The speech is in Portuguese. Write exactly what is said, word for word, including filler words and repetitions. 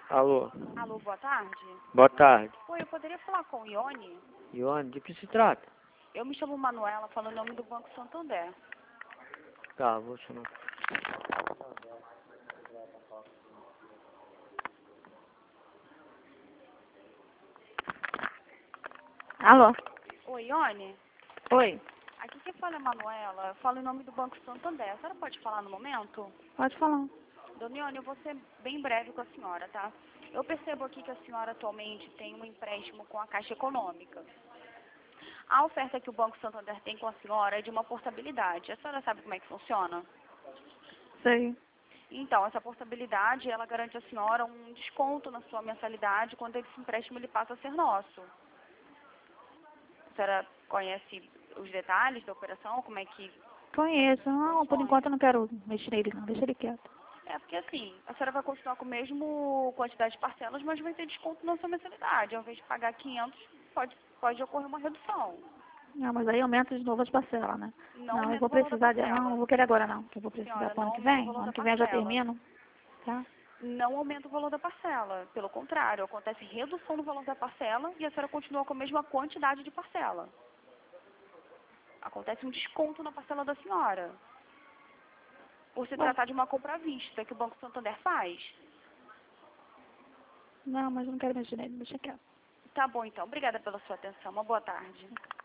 Alô? Alô, boa tarde. Boa tarde. Oi, eu poderia falar com o Ione? Ione, de que se trata? Eu me chamo Manuela, falo o nome do Banco Santander. Tá, vou chamar. Alô? Oi, Ione? Oi, Aqui quem fala é Manuela, eu falo em nome do Banco Santander. A senhora pode falar no momento? pode falar. Dona Ione, eu vou ser bem breve com a senhora, tá? Eu percebo aqui que a senhora atualmente tem um empréstimo com a Caixa Econômica. A oferta que o Banco Santander tem com a senhora é de uma portabilidade. A senhora sabe como é que funciona? Sei. Então, essa portabilidade, ela garante à senhora um desconto na sua mensalidade quando esse empréstimo ele passa a ser nosso. A senhora conhece os detalhes da operação? Como é que Conheço. Não, por funciona? enquanto eu não quero mexer nele, não. Deixa ele quieto. É porque assim, a senhora vai continuar com a mesma quantidade de parcelas, mas vai ter desconto na sua mensalidade. Ao invés de pagar quinhentos, pode, pode ocorrer uma redução. Não, mas aí aumenta de novo as parcelas, né? Não Não, eu aumenta vou o valor da precisar de... parcela. Não, não vou querer agora, não. Que eu vou precisar Senhora, pro ano não que aumenta o vem. valor da Ano que vem eu já parcela. termino. Tá? Não aumenta o valor da parcela. Pelo contrário, acontece redução no valor da parcela e a senhora continua com a mesma quantidade de parcela. Acontece um desconto na parcela da senhora. Por se Bom, tratar de uma compra à vista que o Banco Santander faz. não, mas eu não quero mexer nele. Deixa quieto. Tá bom, então. Obrigada pela sua atenção. Uma boa tarde.